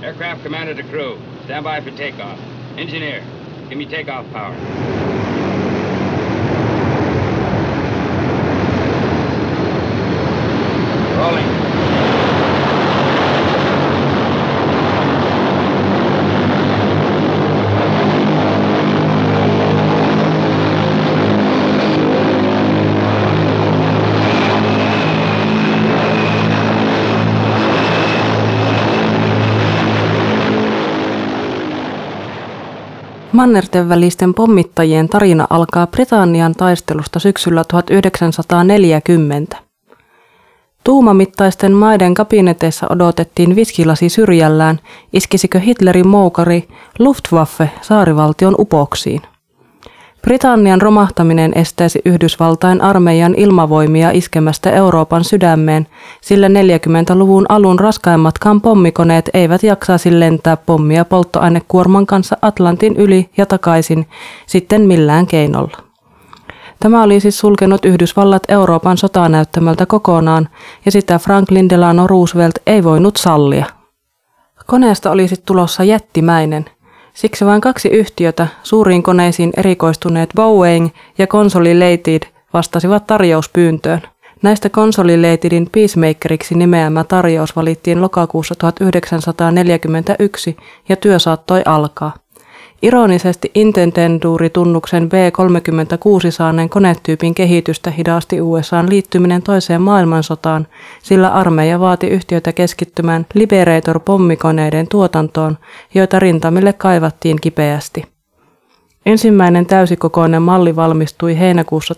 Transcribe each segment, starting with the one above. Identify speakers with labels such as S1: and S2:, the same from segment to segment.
S1: Aircraft commander to crew. Stand by for takeoff. Engineer, give me takeoff power. Rolling.
S2: Mannerten välisten pommittajien tarina alkaa Britannian taistelusta syksyllä 1940. Tuumamittaisten maiden kabineteissa odotettiin viskilasi syrjällään, iskisikö Hitlerin moukari Luftwaffe saarivaltion upoksiin. Britannian romahtaminen estäisi Yhdysvaltain armeijan ilmavoimia iskemästä Euroopan sydämeen, sillä 40-luvun alun raskaimmatkaan pommikoneet eivät jaksaisi lentää pommia polttoainekuorman kanssa Atlantin yli ja takaisin sitten millään keinolla. Tämä oli siis sulkenut Yhdysvallat Euroopan sotanäyttämöltä kokonaan, ja sitä Franklin Delano Roosevelt ei voinut sallia. Koneesta olisi tulossa jättimäinen. Siksi vain 2 yhtiötä, suuriin koneisiin erikoistuneet Boeing ja Consolidated, vastasivat tarjouspyyntöön. Näistä Consolidatedin Peacemakeriksi nimeämä tarjous valittiin lokakuussa 1941 ja työ saattoi alkaa. Ironisesti Intendentuuri-tunnuksen B-36 saaneen konetyypin kehitystä hidasti USA:n liittyminen toiseen maailmansotaan, sillä armeija vaati yhtiötä keskittymään Liberator-pommikoneiden tuotantoon, joita rintamille kaivattiin kipeästi. Ensimmäinen täysikokoinen malli valmistui heinäkuussa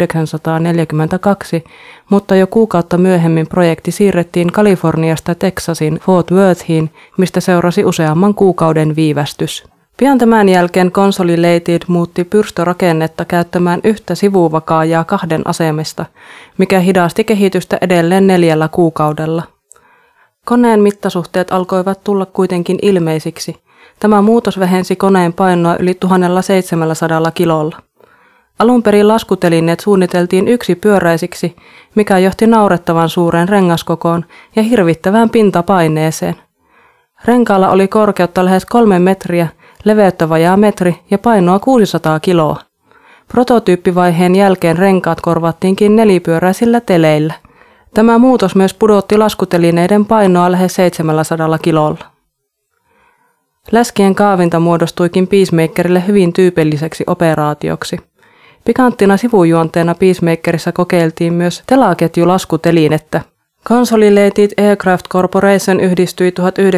S2: 1942, mutta jo kuukautta myöhemmin projekti siirrettiin Kaliforniasta Texasin Fort Worthiin, mistä seurasi useamman kuukauden viivästys. Pian tämän jälkeen Consolidated muutti pyrstörakennetta käyttämään yhtä sivuvakaajaa 2 asemesta, mikä hidasti kehitystä edelleen 4 kuukaudella. Koneen mittasuhteet alkoivat tulla kuitenkin ilmeisiksi. Tämä muutos vähensi koneen painoa yli 1700 kilolla. Alun perin laskutelineet suunniteltiin yksipyöräisiksi, mikä johti naurettavan suureen rengaskokoon ja hirvittävään pintapaineeseen. Renkaalla oli korkeutta lähes 3 metriä, leveyttä vajaa metri ja painoa 600 kiloa. Prototyyppivaiheen jälkeen renkaat korvattiinkin 4-pyöräisillä teleillä. Tämä muutos myös pudotti laskutelineiden painoa lähes 700 kilolla. Läskien kaavinta muodostuikin Peacemakerille hyvin tyypilliseksi operaatioksi. Pikanttina sivujuonteena Peacemakerissa kokeiltiin myös telaketjulaskutelinettä. Consolidated Aircraft Corporation yhdistyi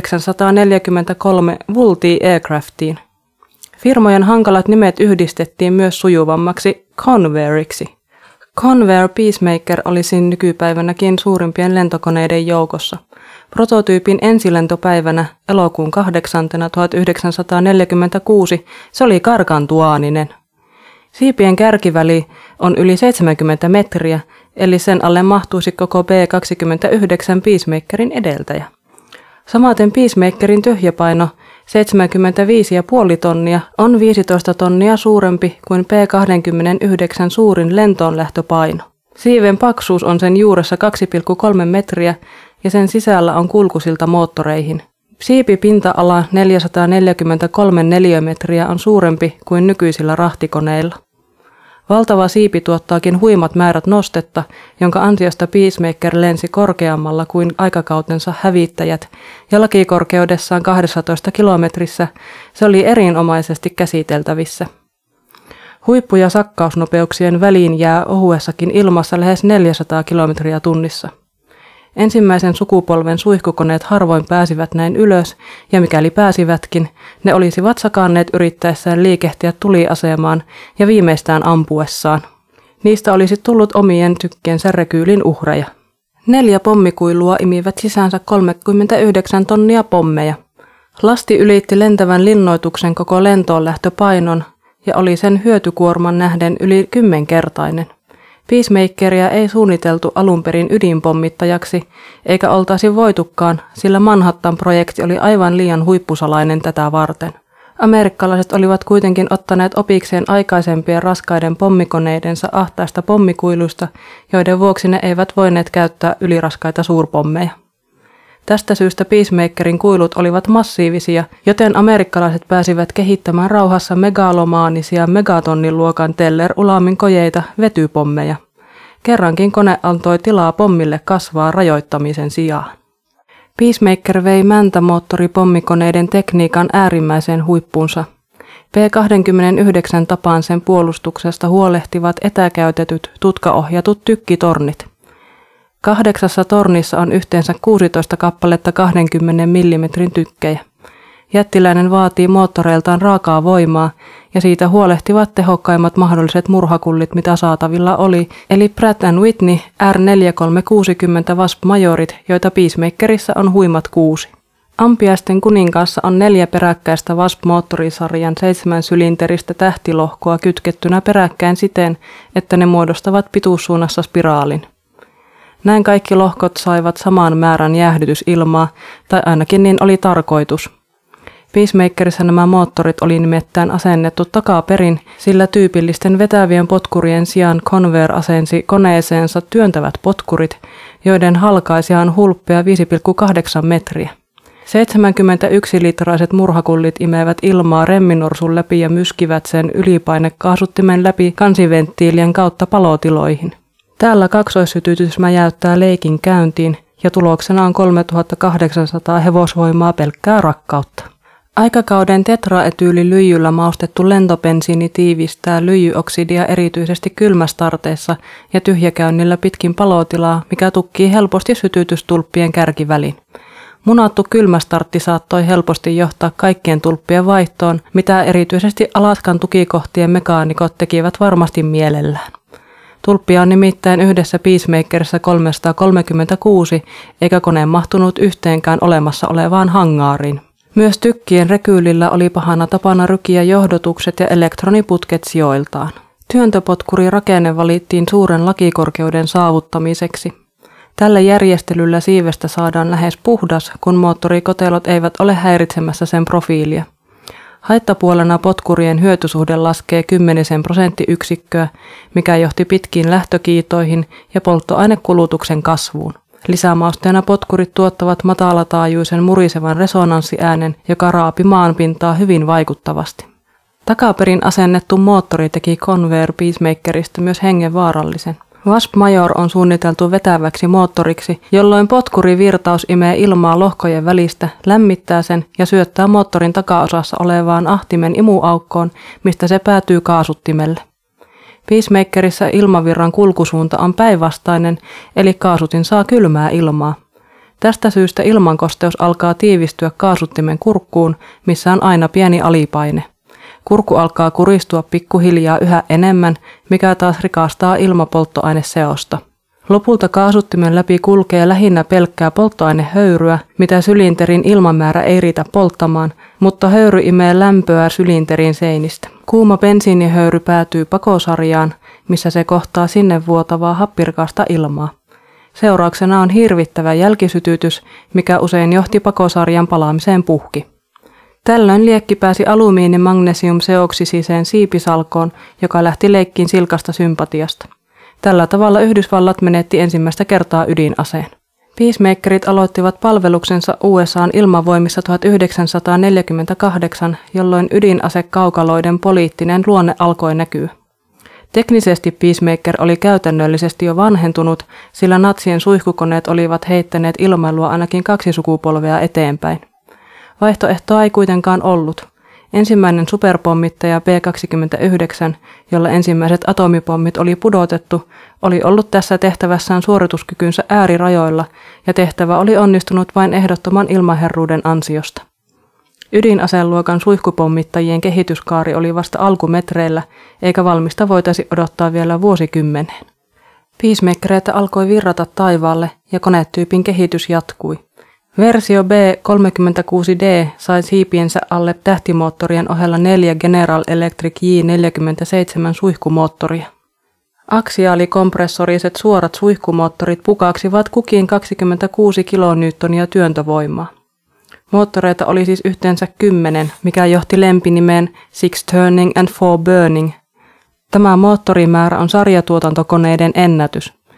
S2: 1943 Vultee Aircraftiin. Firmojen hankalat nimet yhdistettiin myös sujuvammaksi Convairiksi. Convair Peacemaker olisi nykypäivänäkin suurimpien lentokoneiden joukossa. Prototyypin ensilentopäivänä elokuun 8. 1946 se oli gargantuaaninen. Siipien kärkiväli on yli 70 metriä, eli sen alle mahtuisi koko B-29 Peacemakerin edeltäjä. Samaten Peacemakerin tyhjäpaino 75,5 tonnia on 15 tonnia suurempi kuin B-29 suurin lentoonlähtöpaino. Siiven paksuus on sen juuressa 2,3 metriä ja sen sisällä on kulkusilta moottoreihin. Siipipinta-ala 443 neliömetriä on suurempi kuin nykyisillä rahtikoneilla. Valtava siipi tuottaakin huimat määrät nostetta, jonka ansiosta Peacemaker lensi korkeammalla kuin aikakautensa hävittäjät, ja lakikorkeudessaan 12 kilometrissä se oli erinomaisesti käsiteltävissä. Huippu- ja sakkausnopeuksien väliin jää ohuessakin ilmassa lähes 400 kilometriä tunnissa. Ensimmäisen sukupolven suihkukoneet harvoin pääsivät näin ylös, ja mikäli pääsivätkin, ne olisivat sakanneet yrittäessään liikehtiä tuliasemaan ja viimeistään ampuessaan. Niistä olisi tullut omien tykkiensä rekyylin uhreja. 4 pommikuilua imivät sisäänsä 39 tonnia pommeja. Lasti ylitti lentävän linnoituksen koko lentoonlähtöpainon ja oli sen hyötykuorman nähden yli 10-kertainen. Peacemakeria ei suunniteltu alun perin ydinpommittajaksi, eikä oltaisi voitukaan, sillä Manhattan-projekti oli aivan liian huippusalainen tätä varten. Amerikkalaiset olivat kuitenkin ottaneet opikseen aikaisempien raskaiden pommikoneidensa ahtaista pommikuiluista, joiden vuoksi ne eivät voineet käyttää yliraskaita suurpommeja. Tästä syystä Peacemakerin kuilut olivat massiivisia, joten amerikkalaiset pääsivät kehittämään rauhassa megalomaanisia megatonniluokan Teller-Ulamin kojeita vetypommeja. Kerrankin kone antoi tilaa pommille kasvaa rajoittamisen sijaan. Peacemaker vei mäntämoottoripommikoneiden tekniikan äärimmäiseen huippuunsa. P-29 tapaan sen puolustuksesta huolehtivat etäkäytetyt tutkaohjatut tykkitornit. 8 tornissa on yhteensä 16 kappaletta 20 mm tykkejä. Jättiläinen vaatii moottoreiltaan raakaa voimaa ja siitä huolehtivat tehokkaimmat mahdolliset murhakullit, mitä saatavilla oli, eli Pratt & Whitney R4360 Wasp-majorit, joita Peacemakerissa on huimat 6. Ampiaisten kuninkaassa on 4 peräkkäistä Wasp-moottorisarjan 7-sylinteristä tähtilohkoa kytkettynä peräkkäin siten, että ne muodostavat pituussuunnassa spiraalin. Näin kaikki lohkot saivat saman määrän jäähdytysilmaa, tai ainakin niin oli tarkoitus. Peacemakerissa nämä moottorit oli nimittäin asennettu takaperin, sillä tyypillisten vetävien potkurien sijaan Convair asensi koneeseensa työntävät potkurit, joiden halkaisija on hulppea 5,8 metriä. 71-litraiset murhakullit imevät ilmaa remminorsun läpi ja myskivät sen ylipainekaasuttimen läpi kansiventtiilien kautta palotiloihin. Täällä kaksoissytytys mäjäyttää leikin käyntiin ja tuloksena on 3800 hevosvoimaa pelkkää rakkautta. Aikakauden tetraetyylilyijyllä maustettu lentobensiini tiivistää lyijyoksidia erityisesti kylmästarteessa ja tyhjäkäynnillä pitkin palotilaa, mikä tukkii helposti sytytystulppien kärkiväliin. Munattu kylmästartti saattoi helposti johtaa kaikkien tulppien vaihtoon, mitä erityisesti Alaskan tukikohtien mekaanikot tekivät varmasti mielellään. Tulppia on nimittäin yhdessä Peacemakerissa 336, eikä kone mahtunut yhteenkään olemassa olevaan hangaariin. Myös tykkien rekyylillä oli pahana tapana rykiä johdotukset ja elektroniputket sijoiltaan. Työntöpotkurirakenne valittiin suuren lakikorkeuden saavuttamiseksi. Tällä järjestelyllä siivestä saadaan lähes puhdas, kun moottorikotelot eivät ole häiritsemässä sen profiilia. Haittapuolena potkurien hyötysuhde laskee 10%, mikä johti pitkiin lähtökiitoihin ja polttoainekulutuksen kasvuun. Lisämausteena potkurit tuottavat matalataajuisen murisevan resonanssiäänen, joka raapi maanpintaa hyvin vaikuttavasti. Takaperin asennettu moottori teki Convair Peacemakerista myös hengenvaarallisen. Wasp Major on suunniteltu vetäväksi moottoriksi, jolloin potkurivirtaus imee ilmaa lohkojen välistä, lämmittää sen ja syöttää moottorin takaosassa olevaan ahtimen imuaukkoon, mistä se päätyy kaasuttimelle. Peacemakerissa ilmavirran kulkusuunta on päinvastainen, eli kaasutin saa kylmää ilmaa. Tästä syystä ilmankosteus alkaa tiivistyä kaasuttimen kurkkuun, missä on aina pieni alipaine. Kurkku alkaa kuristua pikkuhiljaa yhä enemmän, mikä taas rikastaa ilmapolttoaineseosta. Lopulta kaasuttimen läpi kulkee lähinnä pelkkää polttoainehöyryä, mitä sylinterin ilmamäärä ei riitä polttamaan, mutta höyry imee lämpöä sylinterin seinistä. Kuuma bensiinihöyry päätyy pakosarjaan, missä se kohtaa sinne vuotavaa happirikasta ilmaa. Seurauksena on hirvittävä jälkisytytys, mikä usein johti pakosarjan palaamiseen puhki. Tällöin liekki pääsi alumiini-magnesium-seoksisiseen siipisalkoon, joka lähti leikkiin silkasta sympatiasta. Tällä tavalla Yhdysvallat menetti ensimmäistä kertaa ydinaseen. Peacemakerit aloittivat palveluksensa USA:n ilmavoimissa 1948, jolloin ydinasekaukaloiden poliittinen luonne alkoi näkyä. Teknisesti Peacemaker oli käytännöllisesti jo vanhentunut, sillä natsien suihkukoneet olivat heittäneet ilmailua ainakin 2 sukupolvea eteenpäin. Vaihtoehtoa ei kuitenkaan ollut. Ensimmäinen superpommittaja P-29, jolla ensimmäiset atomipommit oli pudotettu, oli ollut tässä tehtävässään suorituskykynsä äärirajoilla, ja tehtävä oli onnistunut vain ehdottoman ilmaherruuden ansiosta. Ydinaseluokan suihkupommittajien kehityskaari oli vasta alkumetreillä, eikä valmista voitaisi odottaa vielä vuosikymmeneen. Peacemakereita alkoi virrata taivaalle, ja konetyypin kehitys jatkui. Versio B36D sai siipiensä alle tähtimoottorien ohella 4 General Electric J47 suihkumoottoria. Aksiaalikompressoriset suorat suihkumoottorit pukaksivat kukin 26 kilonewtonia työntövoimaa. Moottoreita oli siis yhteensä 10, mikä johti lempinimeen 6 turning and 4 burning. Tämä moottorimäärä on sarjatuotantokoneiden ennätys.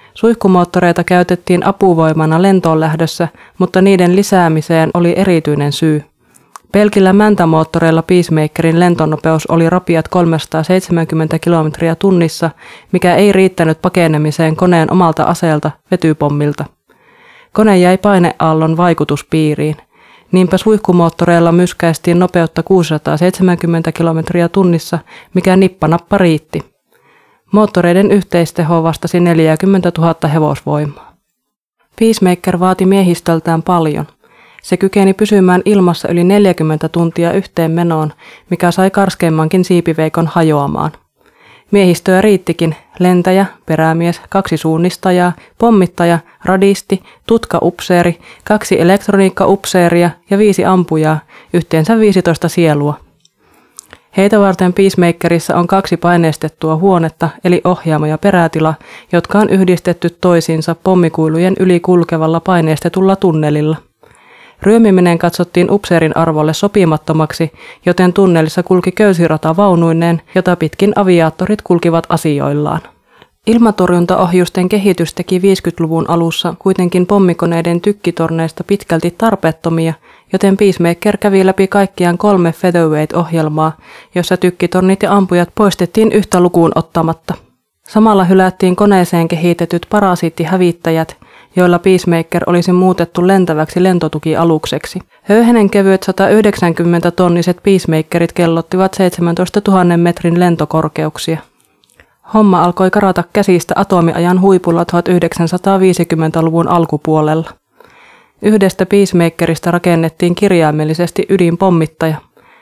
S2: Suihkumoottoreita käytettiin apuvoimana lentoon lähdössä, mutta niiden lisäämiseen oli erityinen syy. Pelkillä mäntämoottoreilla Peacemakerin lentonopeus oli rapiat 370 kilometriä tunnissa, mikä ei riittänyt pakenemiseen koneen omalta aseelta, vetypommilta. Kone jäi paineaallon vaikutuspiiriin. Niinpä suihkumoottoreilla myskäistiin nopeutta 670 kilometriä tunnissa, mikä nippanappa riitti. Moottoreiden yhteisteho vastasi 40 000 hevosvoimaa. Peacemaker vaati miehistöltään paljon. Se kykeni pysymään ilmassa yli 40 tuntia yhteen menoon, mikä sai karskeimmankin siipiveikon hajoamaan. Miehistöä riittikin: lentäjä, perämies, 2 suunnistajaa, pommittaja, radisti, tutkaupseeri, 2 elektroniikkaupseeria ja 5 ampujaa, yhteensä 15 sielua. Heitä varten Peacemakerissa on 2 paineistettua huonetta, eli ohjaamo ja perätila, jotka on yhdistetty toisiinsa pommikuilujen yli kulkevalla paineistetulla tunnelilla. Ryömiminen katsottiin upseerin arvolle sopimattomaksi, joten tunnelissa kulki köysirata vaunuineen, jota pitkin aviaattorit kulkivat asioillaan. Ilmatorjuntaohjusten kehitys teki 50-luvun alussa kuitenkin pommikoneiden tykkitorneista pitkälti tarpeettomia, joten Peacemaker kävi läpi kaikkiaan 3 Featherweight-ohjelmaa, jossa tykkitornit ja ampujat poistettiin yhtä lukuun ottamatta. Samalla hylättiin koneeseen kehitetyt parasiittihävittäjät, joilla Peacemaker olisi muutettu lentäväksi lentotukialukseksi. Höyhenen kevyet 190-tonniset Peacemakerit kellottivat 17 000 metrin lentokorkeuksia. Homma alkoi karata käsistä atomiajan huipulla 1950-luvun alkupuolella. Yhdestä Peacemakerista rakennettiin kirjaimellisesti ydinpommittaja.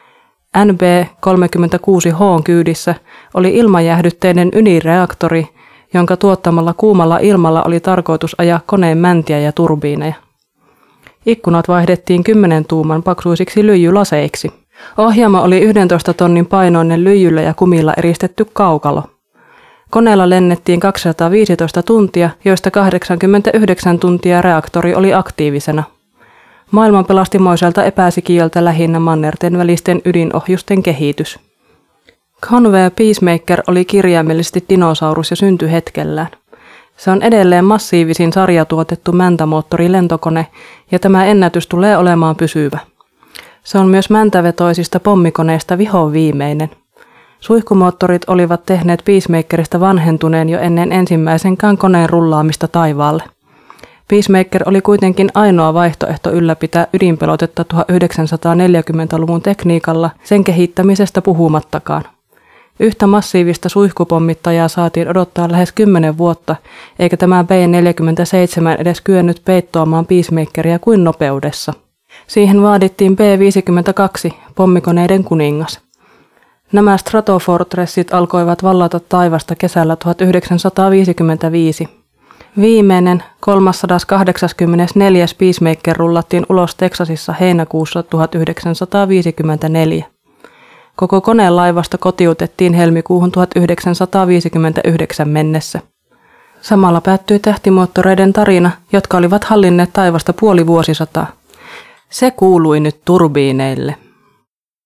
S2: NB-36H:n kyydissä oli ilmajäähdytteinen ydinreaktori, jonka tuottamalla kuumalla ilmalla oli tarkoitus ajaa koneen mäntiä ja turbiineja. Ikkunat vaihdettiin 10 tuuman paksuisiksi lyijylaseiksi. Ohjaamo oli 11 tonnin painoinen lyijyllä ja kumilla eristetty kaukalo. Koneella lennettiin 215 tuntia, joista 89 tuntia reaktori oli aktiivisena. Maailman pelasti moiselta epäsikiöltä lähinnä mannerten välisten ydinohjusten kehitys. Convair Peacemaker oli kirjaimellisesti dinosaurus jo syntyhetkellään. Se on edelleen massiivisin sarjatuotettu mäntämoottorilentokone, ja tämä ennätys tulee olemaan pysyvä. Se on myös mäntävetoisista pommikoneista vihoviimeinen. Suihkumoottorit olivat tehneet Peacemakerista vanhentuneen jo ennen ensimmäisenkään koneen rullaamista taivaalle. Peacemaker oli kuitenkin ainoa vaihtoehto ylläpitää ydinpelotetta 1940-luvun tekniikalla, sen kehittämisestä puhumattakaan. Yhtä massiivista suihkupommittajaa saatiin odottaa lähes 10 vuotta, eikä tämä B-47 edes kyennyt peittoamaan Peacemakeria kuin nopeudessa. Siihen vaadittiin B-52, pommikoneiden kuningas. Nämä Stratofortressit alkoivat vallata taivasta kesällä 1955. Viimeinen 384. Peacemaker rullattiin ulos Teksasissa heinäkuussa 1954. Koko koneen laivasta kotiutettiin helmikuuhun 1959 mennessä. Samalla päättyi tähtimoottoreiden tarina, jotka olivat hallinneet taivasta puoli vuosisataa. Se kuului nyt turbiineille.